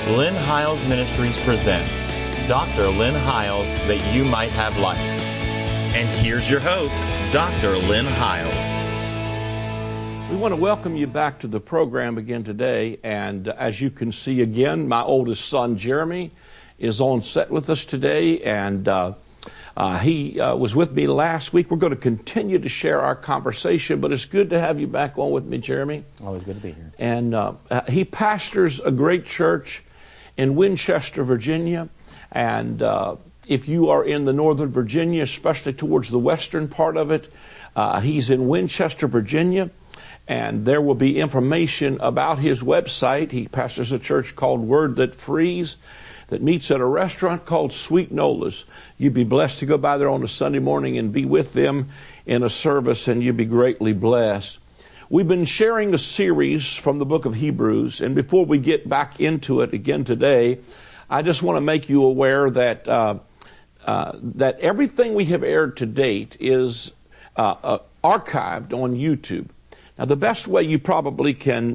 Lynn Hiles Ministries presents Dr. Lynn Hiles, that you might have life. And here's your host, Dr. Lynn Hiles. We want to welcome you back to the program again today. And as you can see again, my oldest son, Jeremy, is on set with us today. And he was with me last week. We're going to continue to share our conversation, but it's good to have you back on with me, Jeremy. Always good to be here. And he pastors a great church in Winchester, Virginia. And if you are in the Northern Virginia, especially towards the western part of it, he's in Winchester, Virginia. And there will be information about his website. He pastors a church called Word That Frees, that meets at a restaurant called Sweet Nola's. You'd be blessed to go by there on a Sunday morning and be with them in a service, and you'd be greatly blessed. We've been sharing a series from the book of Hebrews, and before we get back into it again today, I just want to make you aware that that everything we have aired to date is archived on YouTube. Now, the best way you probably can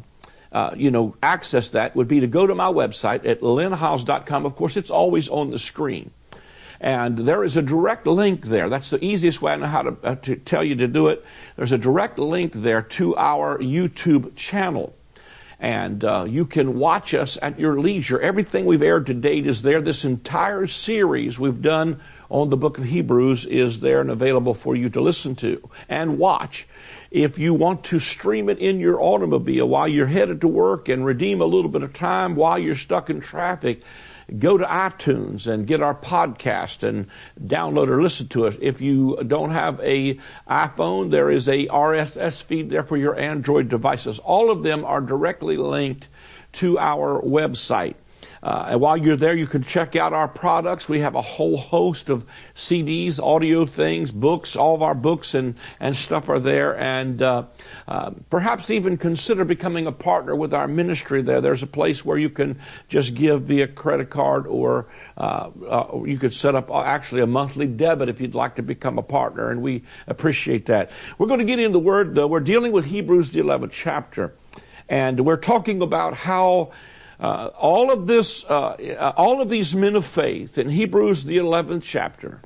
access that would be to go to my website at lynnhiles.com. Of course, it's always on the screen. And there is a direct link there. That's the easiest way I know how to tell you to do it. There's a direct link there to our YouTube channel. And you can watch us at your leisure. Everything we've aired to date is there. This entire series we've done on the book of Hebrews is there and available for you to listen to and watch. If you want to stream it in your automobile while you're headed to work and redeem a little bit of time while you're stuck in traffic, go to iTunes and get our podcast and download or listen to us. If you don't have a iPhone, there is a RSS feed there for your Android devices. All of them are directly linked to our website. And while you're there, you can check out our products. We have a whole host of CDs, audio things, books. All of our books and stuff are there. And perhaps even consider becoming a partner with our ministry there. There's a place where you can just give via credit card, or you could set up actually a monthly debit if you'd like to become a partner. And we appreciate that. We're going to get into the Word, though. We're dealing with Hebrews, the 11th chapter. And we're talking about how all of these men of faith in Hebrews, the 11th chapter,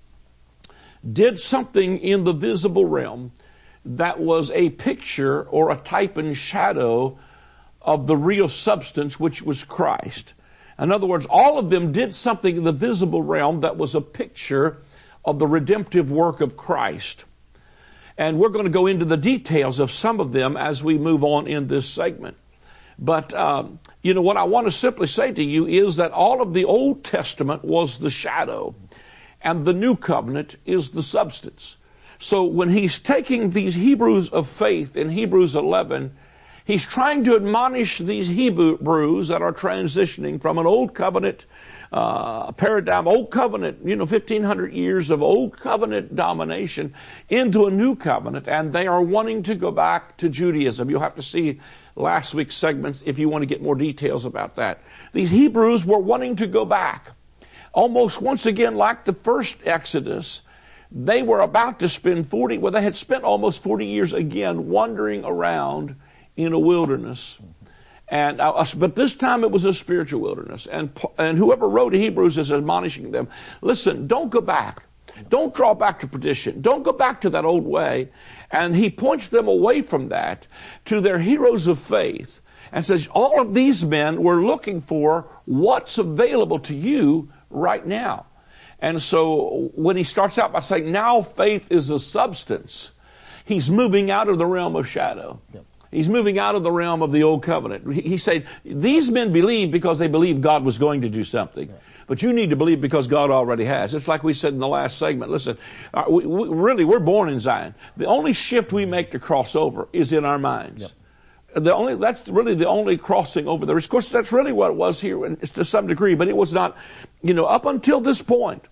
did something in the visible realm that was a picture or a type and shadow of the real substance, which was Christ. In other words, all of them did something in the visible realm that was a picture of the redemptive work of Christ. And we're going to go into the details of some of them as we move on in this segment. But, what I want to simply say to you is that all of the Old Testament was the shadow, and the New Covenant is the substance. So when he's taking these Hebrews of faith in Hebrews 11, he's trying to admonish these Hebrews that are transitioning from an Old Covenant paradigm, Old Covenant, 1,500 years of Old Covenant domination into a New Covenant, and they are wanting to go back to Judaism. You'll have to see last week's segment if you want to get more details about that. These Hebrews were wanting to go back. Almost once again, like the first Exodus, they were about to spend they had spent almost 40 years again wandering around in a wilderness. And but this time it was a spiritual wilderness. And whoever wrote Hebrews is admonishing them, listen, don't go back. Don't draw back to perdition. Don't go back to that old way. And he points them away from that to their heroes of faith and says, all of these men were looking for what's available to you right now. And so when he starts out by saying, now faith is a substance, he's moving out of the realm of shadow. Yep. He's moving out of the realm of the old covenant. He said, these men believed because they believed God was going to do something. Right. But you need to believe because God already has. It's like we said in the last segment. Listen, we're born in Zion. The only shift we make to cross over is in our minds. Yep. That's really the only crossing over there. Of course, that's really what it was here to some degree, but it was not, up until this point.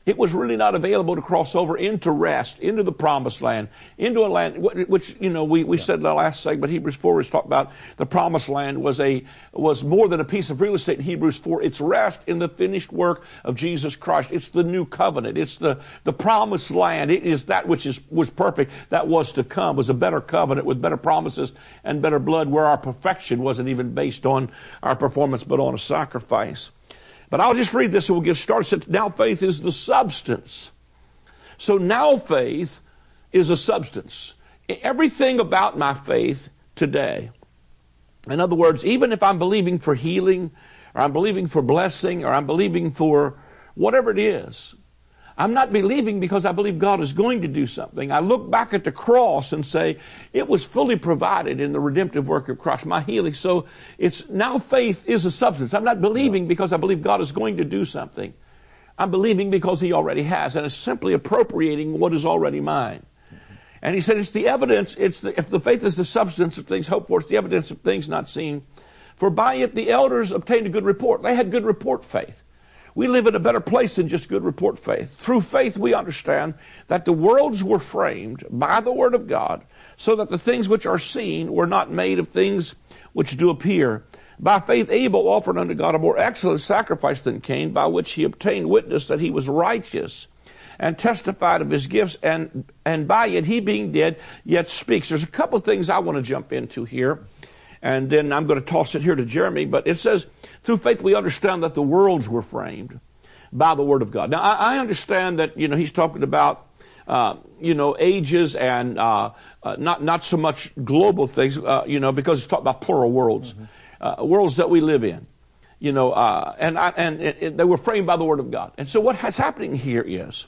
It was really not available to cross over into rest, into the promised land, into a land which, we said in the last segment, Hebrews 4 is talking about the promised land was more than a piece of real estate in Hebrews 4. It's rest in the finished work of Jesus Christ. It's the new covenant. It's the promised land. It is that which was perfect, that was to come, was a better covenant with better promises and better blood, where our perfection wasn't even based on our performance, but on a sacrifice. But I'll just read this and we'll get started. Now faith is the substance. So now faith is a substance. Everything about my faith today. In other words, even if I'm believing for healing, or I'm believing for blessing, or I'm believing for whatever it is, I'm not believing because I believe God is going to do something. I look back at the cross and say, it was fully provided in the redemptive work of Christ, my healing. So it's now faith is a substance. I'm not believing because I believe God is going to do something. I'm believing because He already has, and it's simply appropriating what is already mine. And he said it's the evidence, if the faith is the substance of things hoped for, it's the evidence of things not seen. For by it the elders obtained a good report. They had good report faith. We live in a better place than just good report faith. Through faith we understand that the worlds were framed by the Word of God, so that the things which are seen were not made of things which do appear. By faith Abel offered unto God a more excellent sacrifice than Cain, by which he obtained witness that he was righteous, and testified of his gifts, and by it he being dead yet speaks. There's a couple of things I want to jump into here. And then I'm going to toss it here to Jeremy. But it says, through faith we understand that the worlds were framed by the Word of God. Now, I understand that, he's talking about, ages and not so much global things, because it's talking about plural worlds, worlds that we live in, and they were framed by the Word of God. And so what is happening here is,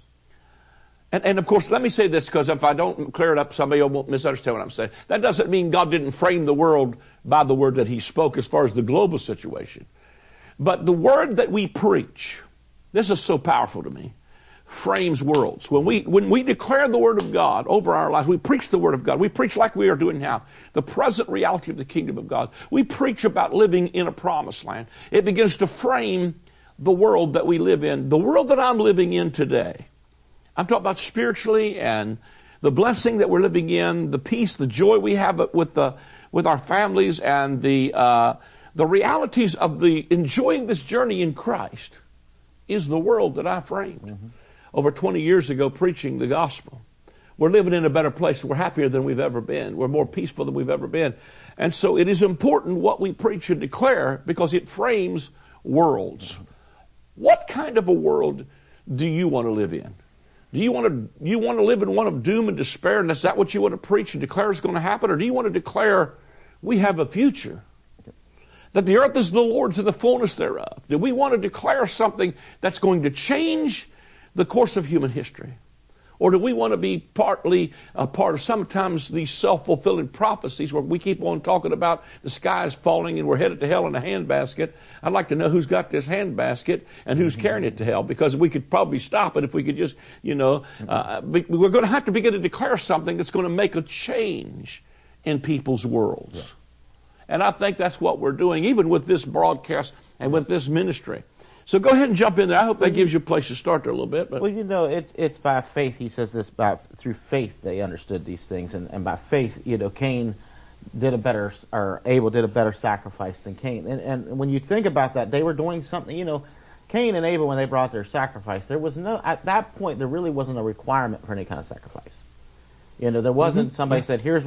and of course, let me say this, because if I don't clear it up, somebody won't misunderstand what I'm saying. That doesn't mean God didn't frame the world by the word that He spoke as far as the global situation. But the word that we preach, this is so powerful to me, frames worlds. When we declare the Word of God over our lives, we preach the Word of God. We preach like we are doing now, the present reality of the kingdom of God. We preach about living in a promised land. It begins to frame the world that we live in. The world that I'm living in today, I'm talking about spiritually, and the blessing that we're living in, the peace, the joy we have with our families, and the realities of the enjoying this journey in Christ is the world that I framed over 20 years ago, preaching the gospel. We're living in a better place. We're happier than we've ever been. We're more peaceful than we've ever been. And so it is important what we preach and declare, because it frames worlds. What kind of a world do you want to live in? Do you want to live in one of doom and despair, and is that what you want to preach and declare is going to happen? Or do you want to declare we have a future, that the earth is the Lord's and the fullness thereof? Do we want to declare something that's going to change the course of human history? Or do we want to be partly a part of sometimes these self-fulfilling prophecies where we keep on talking about the sky is falling and we're headed to hell in a handbasket? I'd like to know who's got this handbasket and who's carrying it to hell, because we could probably stop it if we could just, we're going to have to begin to declare something that's going to make a change in people's worlds. Yeah. And I think that's what we're doing, even with this broadcast and with this ministry. So go ahead and jump in there. I hope that gives you a place to start there a little bit. But. Well, it's by faith. He says this, through faith they understood these things. And by faith, Cain did Abel did a better sacrifice than Cain. And when you think about that, they were doing something, Cain and Abel, when they brought their sacrifice, at that point, there really wasn't a requirement for any kind of sacrifice. There wasn't somebody said, here's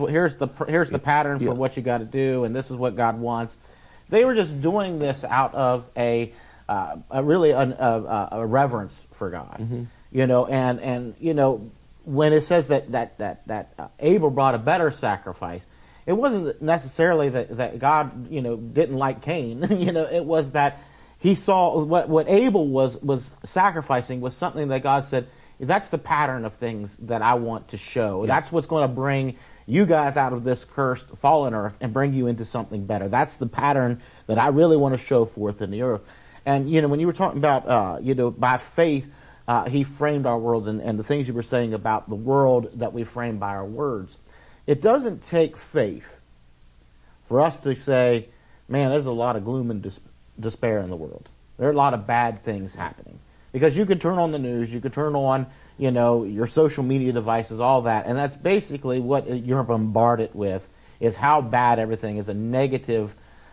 the pattern for what you got to do, and this is what God wants. They were just doing this out of a reverence for God, and when it says that Abel brought a better sacrifice, it wasn't necessarily that God didn't like Cain. It was that he saw what Abel was sacrificing was something that God said, that's the pattern of things that I want to show. Yeah. That's what's going to bring you guys out of this cursed, fallen earth and bring you into something better. That's the pattern that I really want to show forth in the earth. And, when you were talking about, by faith, He framed our worlds, and the things you were saying about the world that we frame by our words. It doesn't take faith for us to say, man, there's a lot of gloom and despair in the world. There are a lot of bad things happening. Because you could turn on the news, you could turn on, your social media devices, all that, and that's basically what you're bombarded with, is how bad everything is, a negative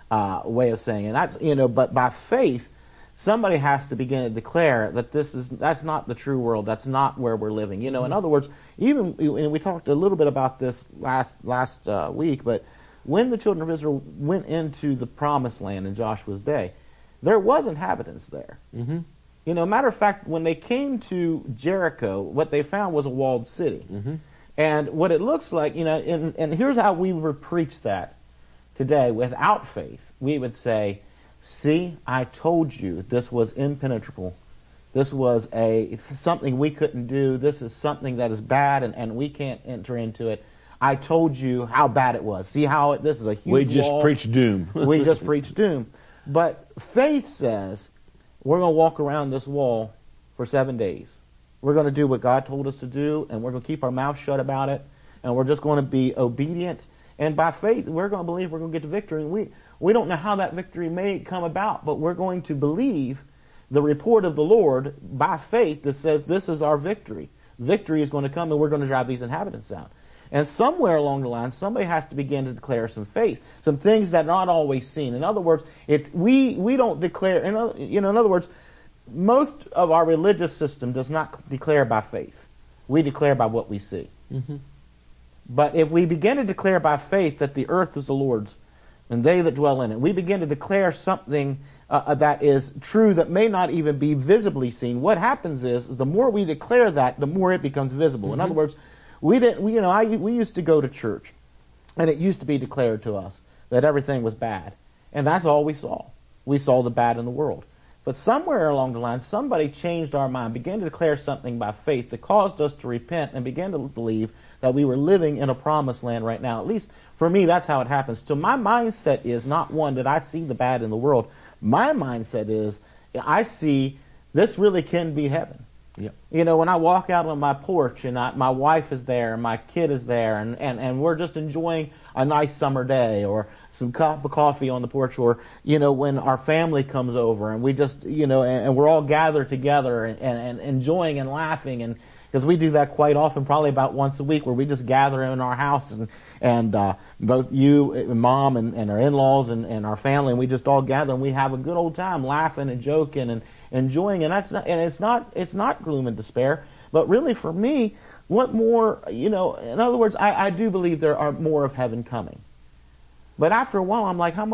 way of saying it. And that's, but by faith, somebody has to begin to declare that that's not the true world. That's not where we're living. In other words, and we talked a little bit about this last week, but when the children of Israel went into the promised land in Joshua's day, there was inhabitants there. Mm-hmm. Matter of fact, when they came to Jericho, what they found was a walled city. Mm-hmm. And what it looks like, and here's how we would preach that today. Without faith, we would say, see, I told you this was impenetrable. This was something we couldn't do. This is something that is bad, and we can't enter into it. I told you how bad it was. See how this is a huge wall. We just preached doom. We just preached doom. But faith says, we're going to walk around this wall for 7 days. We're going to do what God told us to do, and we're going to keep our mouth shut about it, and we're just going to be obedient. And by faith, we're going to believe we're going to get the victory. And we don't know how that victory may come about, but we're going to believe the report of the Lord by faith that says this is our victory. Victory is going to come, and we're going to drive these inhabitants out. And somewhere along the line, somebody has to begin to declare some faith, some things that are not always seen. In other words, we don't declare. In other words, most of our religious system does not declare by faith. We declare by what we see. Mm-hmm. But if we begin to declare by faith that the earth is the Lord's and they that dwell in it, we begin to declare something that is true that may not even be visibly seen. What happens is the more we declare that, the more it becomes visible. Mm-hmm. In other words, we used to go to church, and it used to be declared to us that everything was bad, and that's all we saw. We saw the bad in the world. But somewhere along the line, somebody changed our mind, began to declare something by faith that caused us to repent and began to believe that we were living in a promised land right now. At least for me, that's how it happens. So my mindset is not one that I see the bad in the world. My mindset is I see this really can be heaven. Yep. When I walk out on my porch and my wife is there and my kid is there and we're just enjoying a nice summer day or some cup of coffee on the porch, or, when our family comes over and we just, and we're all gathered together and enjoying and laughing, and because we do that quite often, probably about once a week, where we just gather in our house and both you and Mom and our in-laws and our family, and we just all gather and we have a good old time laughing and joking and enjoying, and it's not gloom and despair, but really for me, what more, in other words, I do believe there are more of heaven coming. But after a while, I'm like, how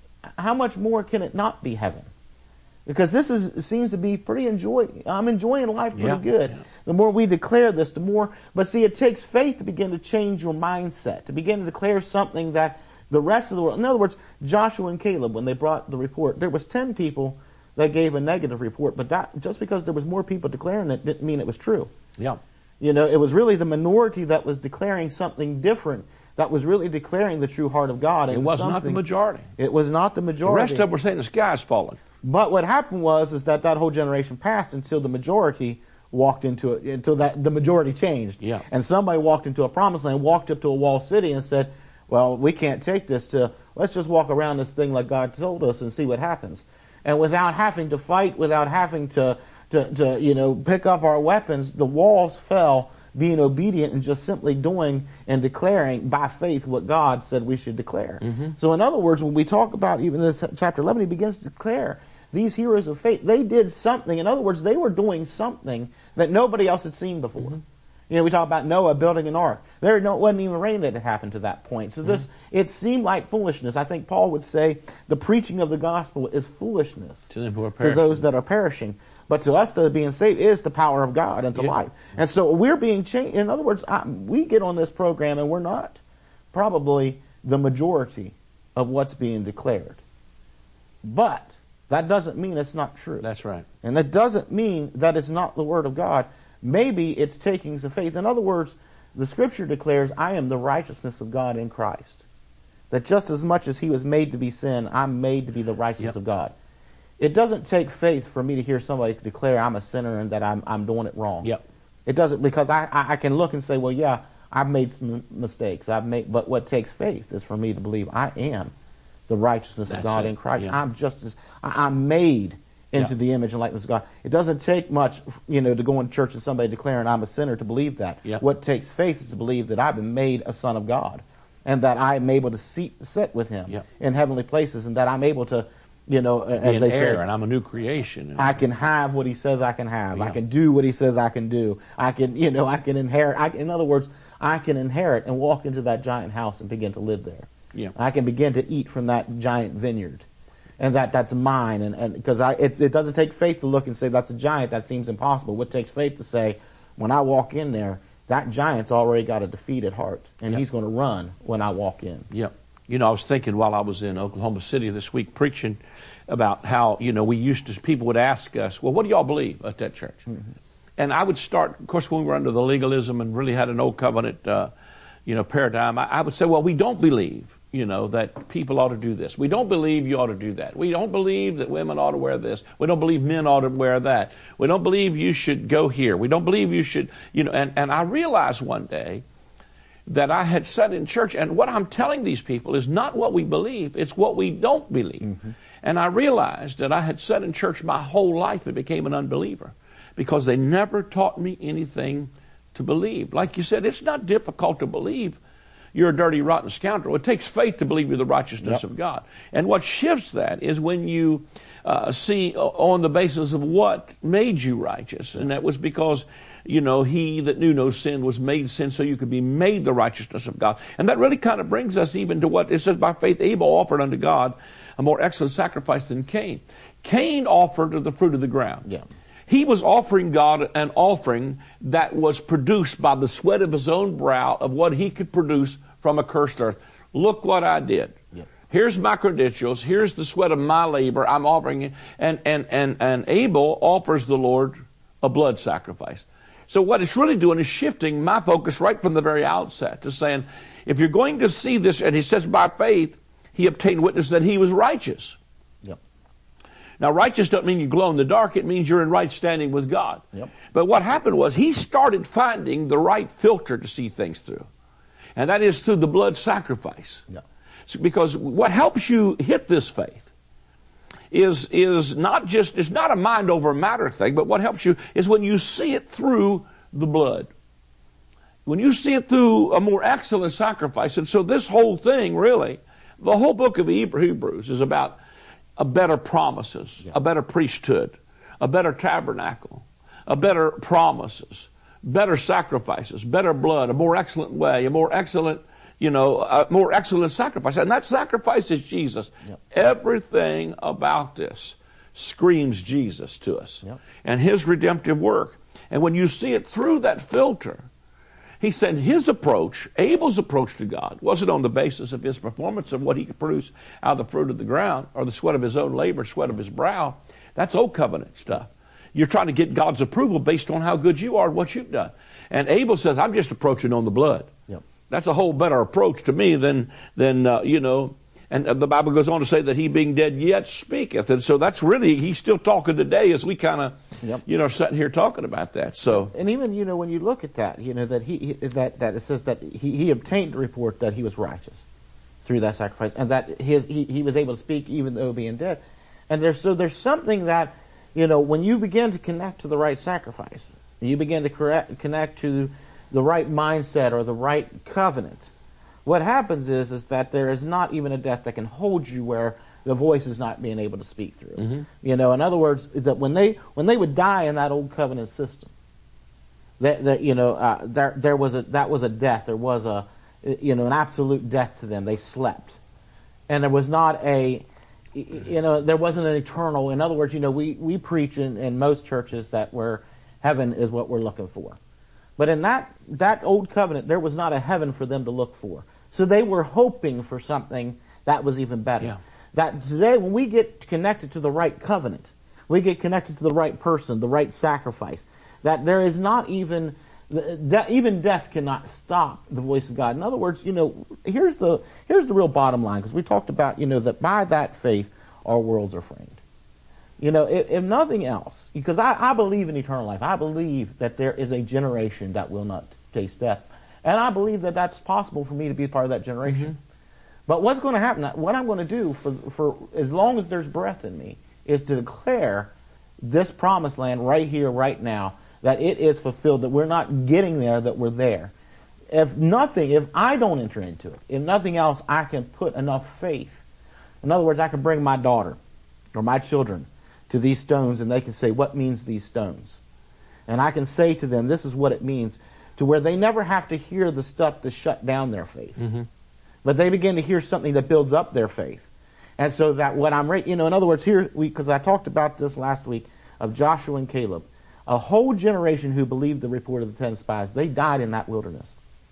much more can it not be heaven? Because seems to be I'm enjoying life pretty good. Yeah. The more we declare this, the more, but see, it takes faith to begin to change your mindset, to begin to declare something that the rest of the world, in other words, Joshua and Caleb, when they brought the report, there was 10 people that gave a negative report, but that, just because there was more people declaring it didn't mean it was true. Yeah. It was really the minority that was declaring something different, that was really declaring the true heart of God. It was not the majority. It was not the majority. The rest of them were saying the sky is falling. But what happened was that whole generation passed until the majority walked into it, until the majority changed. Yeah. And somebody walked into a promised land, walked up to a walled city and said, well, we can't take this let's just walk around this thing like God told us and see what happens. And without having to fight, without having to pick up our weapons, the walls fell, being obedient and just simply doing and declaring by faith what God said we should declare. Mm-hmm. So in other words, when we talk about even this chapter 11, he begins to declare these heroes of faith. They did something. In other words, they were doing something that nobody else had seen before. Mm-hmm. We talk about Noah building an ark. There wasn't even rain that had happened to that point. So it seemed like foolishness. I think Paul would say the preaching of the gospel is foolishness to them who are perishing. To those that are perishing. But to us that are being saved is the power of God unto life. And so we're being changed. In other words, we get on this program and we're not probably the majority of what's being declared. But that doesn't mean it's not true. That's right. And that doesn't mean that it's not the Word of God. Maybe it's taking some faith. In other words, the Scripture declares, I am the righteousness of God in Christ. That just as much as He was made to be sin, I'm made to be the righteousness of God. It doesn't take faith for me to hear somebody declare I'm a sinner and that I'm doing it wrong. Yep. It doesn't, because I can look and say, well, yeah, I've made some mistakes. But what takes faith is for me to believe I am the righteousness of God in Christ. Yeah. I'm made into the image and likeness of God. It doesn't take much, to go into church and somebody declaring I'm a sinner to believe that. Yep. What takes faith is to believe that I've been made a son of God, and that I am able to sit with Him in heavenly places, and that I'm able to, as they say, and I'm a new creation. I can have what He says I can have. I can do what He says I can do. I can, I can inherit. In other words, I can inherit and walk into that giant house and begin to live there. Yeah. I can begin to eat from that giant vineyard, and that's mine. And because it doesn't take faith to look and say that's a giant. That seems impossible. What takes faith to say, when I walk in there, that giant's already got a defeated heart, and he's going to run when I walk in. Yep. I was thinking while I was in Oklahoma City this week preaching about how, people would ask us, well, what do y'all believe at that church? Mm-hmm. And I would start, of course, when we were under the legalism and really had an old covenant, paradigm, I would say, well, we don't believe, that people ought to do this. We don't believe you ought to do that. We don't believe that women ought to wear this. We don't believe men ought to wear that. We don't believe you should go here. We don't believe you should, and I realized one day that I had sat in church, and what I'm telling these people is not what we believe, it's what we don't believe. Mm-hmm. And I realized that I had sat in church my whole life and became an unbeliever because they never taught me anything to believe. Like you said, it's not difficult to believe you're a dirty, rotten scoundrel. It takes faith to believe you're the righteousness of God. And what shifts that is when you see on the basis of what made you righteous. And that was because, He that knew no sin was made sin so you could be made the righteousness of God. And that really kind of brings us even to what it says, by faith Abel offered unto God a more excellent sacrifice than Cain. Cain offered of the fruit of the ground. Yeah. He was offering God an offering that was produced by the sweat of his own brow of what he could produce from a cursed earth. Look what I did. Yep. Here's my credentials. Here's the sweat of my labor. I'm offering it. And Abel offers the Lord a blood sacrifice. So what it's really doing is shifting my focus right from the very outset to saying, if you're going to see this, and he says by faith, he obtained witness that he was righteous. Yep. Now, righteous doesn't mean you glow in the dark. It means you're in right standing with God. Yep. But what happened was he started finding the right filter to see things through. And that is through the blood sacrifice. Yep. So, because what helps you hit this faith is not just, it's not a mind over matter thing, but what helps you is when you see it through the blood. When you see it through a more excellent sacrifice. And so this whole thing, really, the whole book of Hebrews is about a better promises, a better priesthood, a better tabernacle, a better promises, better sacrifices, better blood, a more excellent way, a more excellent sacrifice. And that sacrifice is Jesus. Yep. Everything about this screams Jesus to us. Yep. And His redemptive work. And when you see it through that filter, he said his approach, Abel's approach to God, wasn't on the basis of his performance of what he could produce out of the fruit of the ground or the sweat of his own labor, sweat of his brow. That's old covenant stuff. You're trying to get God's approval based on how good you are and what you've done. And Abel says, I'm just approaching on the blood. Yep. That's a whole better approach to me than and the Bible goes on to say that he being dead yet speaketh. And so that's really, he's still talking today as we kind of, sitting here talking about that. So, and even, when you look at that, that that it says that he obtained a report that he was righteous through that sacrifice, and that he was able to speak even though being dead. And there's something that, when you begin to connect to the right sacrifice, you begin to connect to the right mindset or the right covenant, what happens is that there is not even a death that can hold you where the voice is not being able to speak through. Mm-hmm. In other words, that when they would die in that old covenant system, that was a death. There was an absolute death to them. They slept, and there was not there wasn't an eternal. In other words, we preach in most churches that where heaven is what we're looking for, but in that old covenant, there was not a heaven for them to look for. So they were hoping for something that was even better. Yeah. That today, when we get connected to the right covenant, we get connected to the right person, the right sacrifice, that there is not even death cannot stop the voice of God. In other words, here's the real bottom line, because we talked about, that by that faith our worlds are framed. If nothing else, because I believe in eternal life. I believe that there is a generation that will not taste death. And I believe that that's possible for me to be part of that generation. Mm-hmm. But what's going to happen, what I'm going to do for as long as there's breath in me, is to declare this promised land right here, right now, that it is fulfilled, that we're not getting there, that we're there. If I don't enter into it, if nothing else, I can put enough faith. In other words, I can bring my daughter or my children to these stones and they can say, what means these stones? And I can say to them, this is what it means, to where they never have to hear the stuff to shut down their faith. Mm-hmm. But they begin to hear something that builds up their faith. And so that what in other words, here, because I talked about this last week of Joshua and Caleb, a whole generation who believed the report of the 10 spies, they died in that wilderness,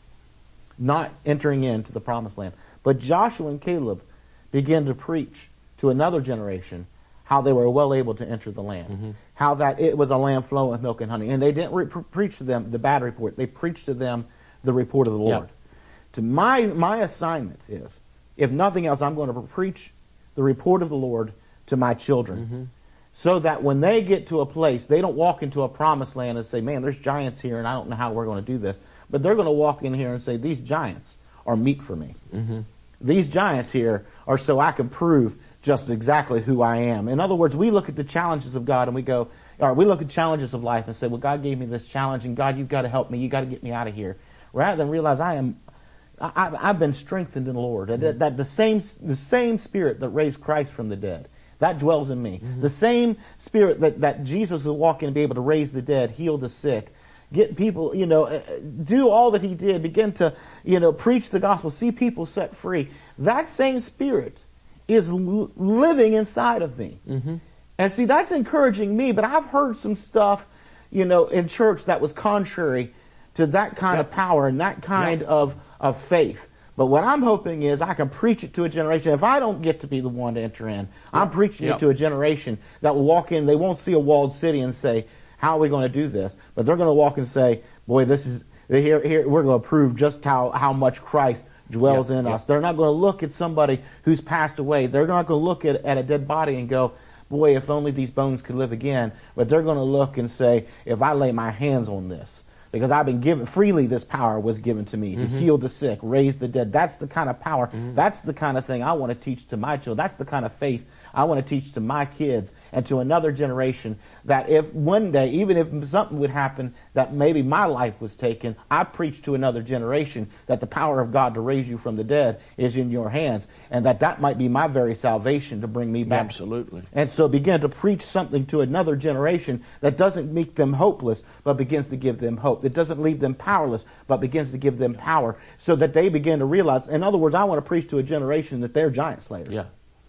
not entering into the promised land. But Joshua and Caleb began to preach to another generation how they were well able to enter the land, mm-hmm. how that it was a land flowing with milk and honey. And they didn't preach to them the bad report. They preached to them the report of the Lord. To my assignment is, if nothing else, I'm going to preach the report of the Lord to my children, mm-hmm. so that when they get to a place, they don't walk into a promised land and say, man, there's giants here and I don't know how we're going to do this. But they're going to walk in here and say, these giants are meat for me. Mm-hmm. These giants here are so I can prove just exactly who I am. In other words, we look at the challenges of God and we go, or we look at challenges of life and say, well, God gave me this challenge and God, you've got to help me. You've got to get me out of here. Rather than realize I've been strengthened in the Lord. Mm-hmm. That the same Spirit that raised Christ from the dead, that dwells in me. Mm-hmm. The same Spirit that Jesus will walk in and be able to raise the dead, heal the sick, get people, do all that he did, begin to, preach the gospel, see people set free. That same Spirit is living inside of me. Mm-hmm. And see, that's encouraging me, but I've heard some stuff, in church that was contrary to that kind of power and that kind of faith. But what I'm hoping is I can preach it to a generation. If I don't get to be the one to enter in, I'm preaching it to a generation that will walk in. They won't see a walled city and say, how are we going to do this? But they're going to walk and say, boy, this is here. We're going to prove just how much Christ dwells in us. They're not going to look at somebody who's passed away. They're not going to look at a dead body and go, boy, if only these bones could live again. But they're going to look and say, if I lay my hands on this, because I've been given freely, this power was given to me to heal the sick, raise the dead. That's the kind of power. Mm-hmm. That's the kind of thing I want to teach to my children. That's the kind of faith I want to teach to my kids and to another generation, that if one day, even if something would happen that maybe my life was taken, I preach to another generation that the power of God to raise you from the dead is in your hands, and that might be my very salvation to bring me back. Absolutely. And so begin to preach something to another generation that doesn't make them hopeless, but begins to give them hope. That doesn't leave them powerless, but begins to give them power, so that they begin to realize, in other words, I want to preach to a generation that they're giant slayers. Yeah.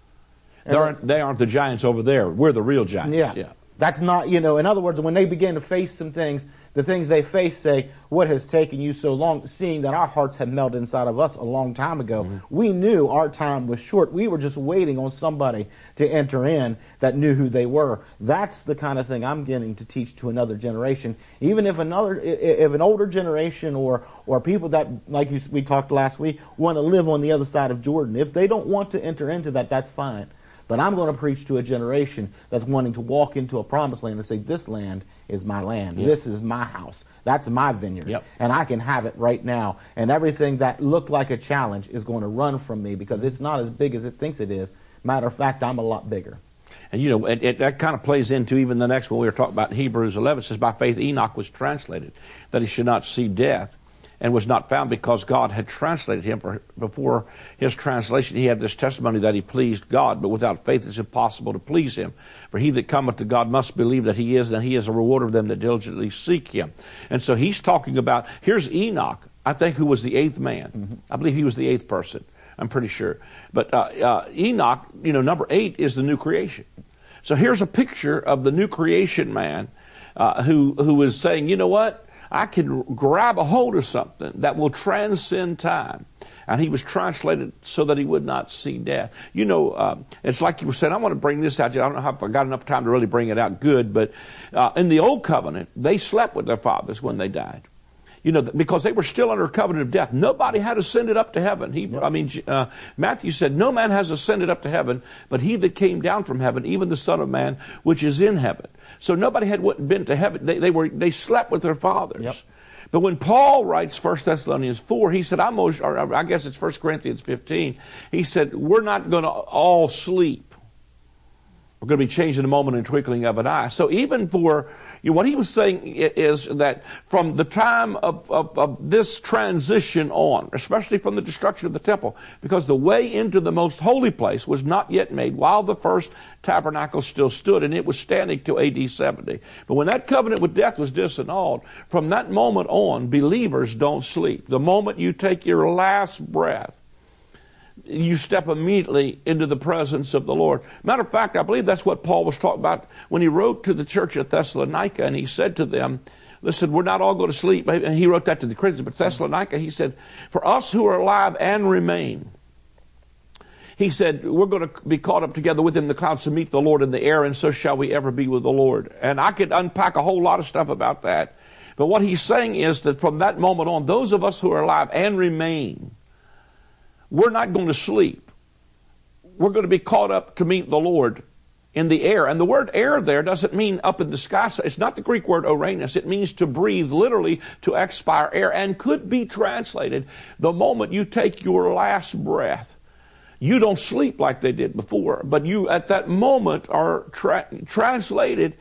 They aren't the giants over there. We're the real giants. Yeah. That's not, in other words, when they begin to face some things, the things they face say, what has taken you so long, seeing that our hearts have melted inside of us a long time ago. Mm-hmm. We knew our time was short. We were just waiting on somebody to enter in that knew who they were. That's the kind of thing I'm getting to teach to another generation. Even if an older generation or people that, like we talked last week, want to live on the other side of Jordan, if they don't want to enter into that, that's fine. But I'm going to preach to a generation that's wanting to walk into a promised land and say, this land is my land. Yep. This is my house. That's my vineyard. Yep. And I can have it right now. And everything that looked like a challenge is going to run from me because it's not as big as it thinks it is. Matter of fact, I'm a lot bigger. And, that kind of plays into even the next one we were talking about in Hebrews 11. It says, by faith Enoch was translated, that he should not see death, and was not found because God had translated him. For before his translation he had this testimony that he pleased God, but without faith it's impossible to please him. For he that cometh to God must believe that he is, and he is a rewarder of them that diligently seek him. And so he's talking about, here's Enoch, I think, who was the 8th man. Mm-hmm. I believe he was the 8th person. I'm pretty sure. But Enoch, number 8 is the new creation. So here's a picture of the new creation man who is saying, you know what? I can grab a hold of something that will transcend time. And he was translated so that he would not see death. It's like you were saying, I want to bring this out. I don't know if I got enough time to really bring it out good, but in the old covenant, they slept with their fathers when they died. Because they were still under a covenant of death. Nobody had ascended up to heaven. Matthew said, no man has ascended up to heaven, but he that came down from heaven, even the Son of Man, which is in heaven. So nobody had been to heaven. They slept with their fathers. Yep. But when Paul writes 1 Thessalonians 4, he said, I guess it's 1 Corinthians 15, he said, we're not going to all sleep. We're going to be changed in a moment and twinkling of an eye. So even for, what he was saying is that from the time of this transition on, especially from the destruction of the temple, because the way into the most holy place was not yet made while the first tabernacle still stood, and it was standing till AD 70. But when that covenant with death was disannulled, from that moment on, believers don't sleep. The moment you take your last breath, you step immediately into the presence of the Lord. Matter of fact, I believe that's what Paul was talking about when he wrote to the church at Thessalonica, and he said to them, listen, we're not all going to sleep. And he wrote that to the Christians, but Thessalonica, he said, for us who are alive and remain, he said, we're going to be caught up together with him in the clouds to meet the Lord in the air, and so shall we ever be with the Lord. And I could unpack a whole lot of stuff about that. But what he's saying is that from that moment on, those of us who are alive and remain, we're not going to sleep. We're going to be caught up to meet the Lord in the air. And the word air there doesn't mean up in the sky. It's not the Greek word ouranos. It means to breathe, literally to expire air, and could be translated the moment you take your last breath. You don't sleep like they did before, but you at that moment are translated.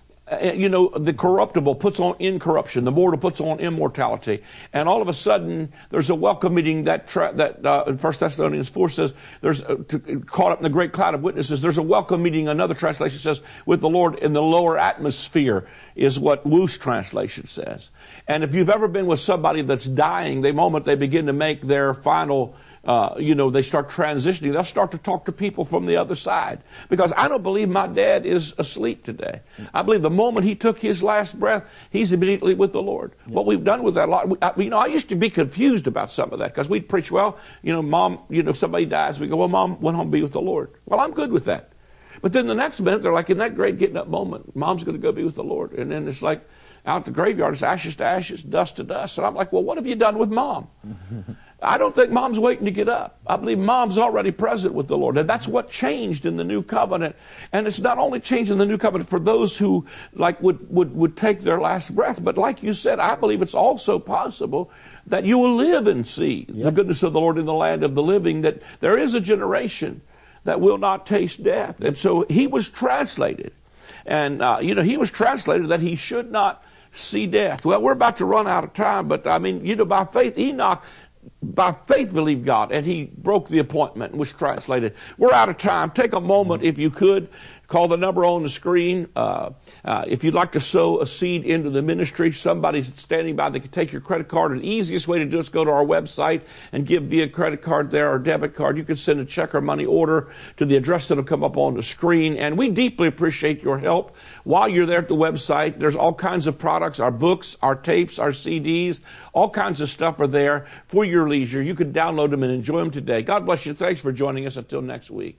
The corruptible puts on incorruption. The mortal puts on immortality. And all of a sudden, there's a welcome meeting that 1 Thessalonians 4 says, there's caught up in the great cloud of witnesses. There's a welcome meeting. Another translation says, with the Lord in the lower atmosphere, is what Wu's translation says. And if you've ever been with somebody that's dying, the moment they begin to make their final they start transitioning, they'll start to talk to people from the other side. Because I don't believe my dad is asleep today. I believe the moment he took his last breath, he's immediately with the Lord. Yeah. What we've done with that, I used to be confused about some of that, because we'd preach, Mom, if somebody dies, we go, well, Mom went home to be with the Lord. Well, I'm good with that. But then the next minute, they're like, in that great getting up moment, Mom's going to go be with the Lord. And then it's like, out the graveyard, it's ashes to ashes, dust to dust. And I'm like, well, what have you done with Mom? I don't think Mom's waiting to get up. I believe Mom's already present with the Lord. And that's what changed in the new covenant. And it's not only changed in the new covenant for those who would take their last breath, but like you said, I believe it's also possible that you will live and see the goodness of the Lord in the land of the living, that there is a generation that will not taste death. And so he was translated. And, he was translated that he should not see death. Well, we're about to run out of time, but by faith, Enoch, by faith, believed God, and he broke the appointment and was translated. We're out of time. Take a moment, if you could, call the number on the screen. If you'd like to sow a seed into the ministry, somebody's standing by that can take your credit card. And the easiest way to do it is go to our website and give via credit card there or debit card. You can send a check or money order to the address that will come up on the screen. And we deeply appreciate your help. While you're there at the website, there's all kinds of products, our books, our tapes, our CDs, all kinds of stuff are there for your leisure. You can download them and enjoy them today. God bless you. Thanks for joining us. Until next week.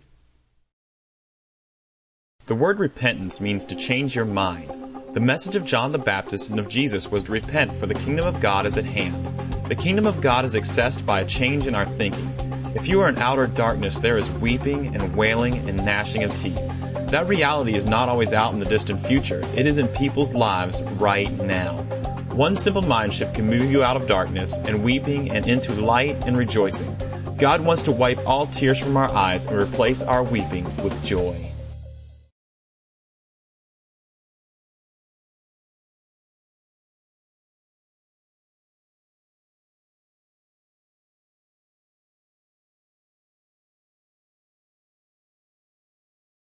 The word repentance means to change your mind. The message of John the Baptist and of Jesus was to repent, for the kingdom of God is at hand. The kingdom of God is accessed by a change in our thinking. If you are in outer darkness, there is weeping and wailing and gnashing of teeth. That reality is not always out in the distant future. It is in people's lives right now. One simple mind shift can move you out of darkness and weeping and into light and rejoicing. God wants to wipe all tears from our eyes and replace our weeping with joy.